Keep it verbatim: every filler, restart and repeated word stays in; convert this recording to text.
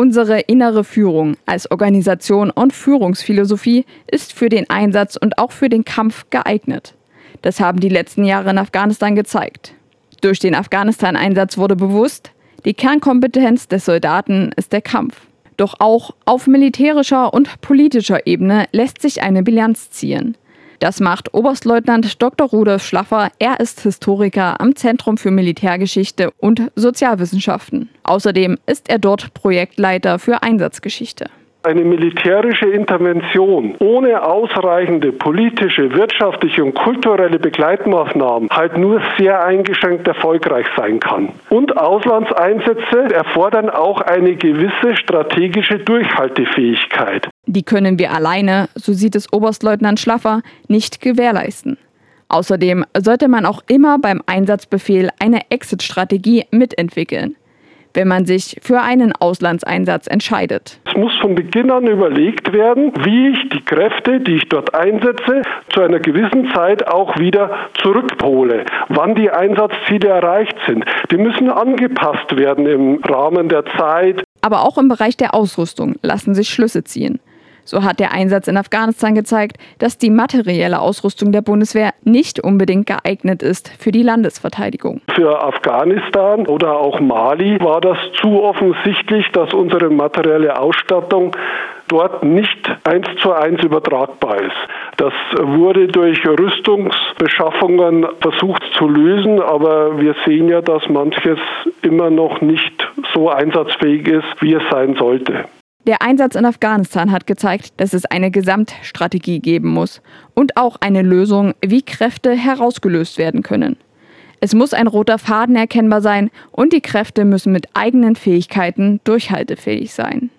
Unsere innere Führung als Organisation und Führungsphilosophie ist für den Einsatz und auch für den Kampf geeignet. Das haben die letzten Jahre in Afghanistan gezeigt. Durch den Afghanistan-Einsatz wurde bewusst, die Kernkompetenz des Soldaten ist der Kampf. Doch auch auf militärischer und politischer Ebene lässt sich eine Bilanz ziehen. Das macht Oberstleutnant Doktor Rudolf Schlaffer. Er ist Historiker am Zentrum für Militärgeschichte und Sozialwissenschaften. Außerdem ist er dort Projektleiter für Einsatzgeschichte. Eine militärische Intervention ohne ausreichende politische, wirtschaftliche und kulturelle Begleitmaßnahmen halt nur sehr eingeschränkt erfolgreich sein kann. Und Auslandseinsätze erfordern auch eine gewisse strategische Durchhaltefähigkeit. Die können wir alleine, so sieht es Oberstleutnant Schlaffer, nicht gewährleisten. Außerdem sollte man auch immer beim Einsatzbefehl eine Exit-Strategie mitentwickeln, wenn man sich für einen Auslandseinsatz entscheidet. Es muss von Beginn an überlegt werden, wie ich die Kräfte, die ich dort einsetze, zu einer gewissen Zeit auch wieder zurückhole, wann die Einsatzziele erreicht sind. Die müssen angepasst werden im Rahmen der Zeit. Aber auch im Bereich der Ausrüstung lassen sich Schlüsse ziehen. So hat der Einsatz in Afghanistan gezeigt, dass die materielle Ausrüstung der Bundeswehr nicht unbedingt geeignet ist für die Landesverteidigung. Für Afghanistan oder auch Mali war das zu offensichtlich, dass unsere materielle Ausstattung dort nicht eins zu eins übertragbar ist. Das wurde durch Rüstungsbeschaffungen versucht zu lösen, aber wir sehen ja, dass manches immer noch nicht so einsatzfähig ist, wie es sein sollte. Der Einsatz in Afghanistan hat gezeigt, dass es eine Gesamtstrategie geben muss und auch eine Lösung, wie Kräfte herausgelöst werden können. Es muss ein roter Faden erkennbar sein und die Kräfte müssen mit eigenen Fähigkeiten durchhaltefähig sein.